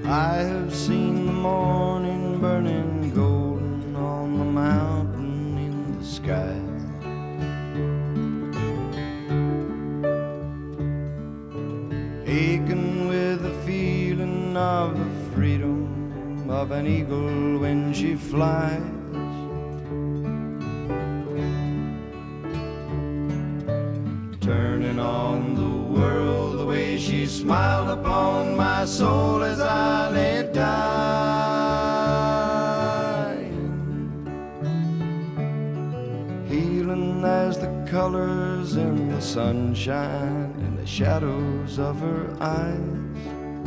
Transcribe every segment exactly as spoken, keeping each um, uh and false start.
I have seen the morning burning golden on the mountain in the sky. Aching with the feeling of the freedom of an eagle when she flies. Turning on the world the way she smiled upon my soul as I lay dying. Healing as the colors in the sunshine and the shadows of her eyes.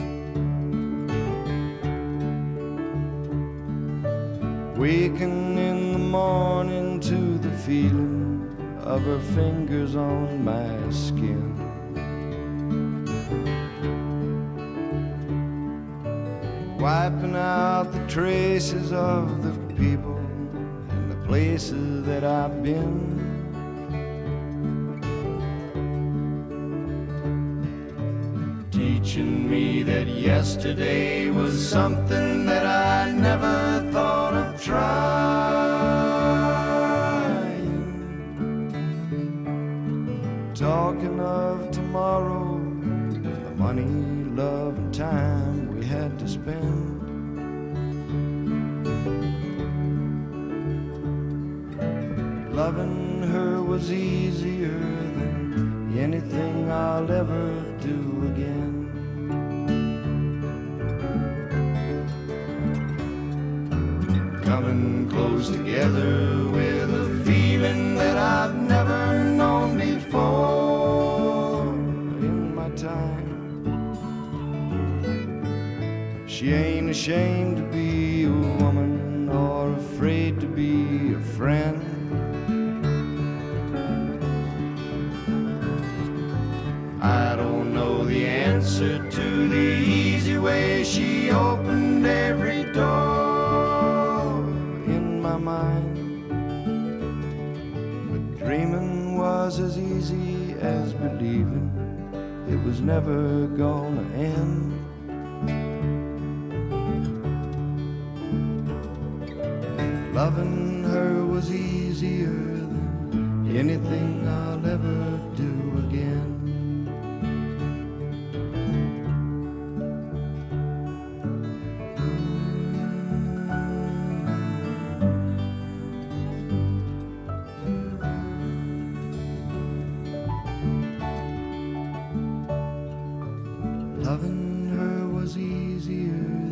Waking in the morning to the feeling of her fingers on my skin. Wiping out the traces of the people and the places that I've been. Teaching me that yesterday was something that I never thought of trying. Talking of tomorrow, the money, love, and time we had to spend. Loving her was easier than anything I'll ever do again. Coming close together with a feeling that I've never known before in my time. She ain't ashamed to be a woman or afraid to be a friend. I don't know the answer to the easy way she opened every door in my mind. But dreaming was as easy as believing it was never gonna end. Loving her was easier than anything I'll ever do again. Loving her was easier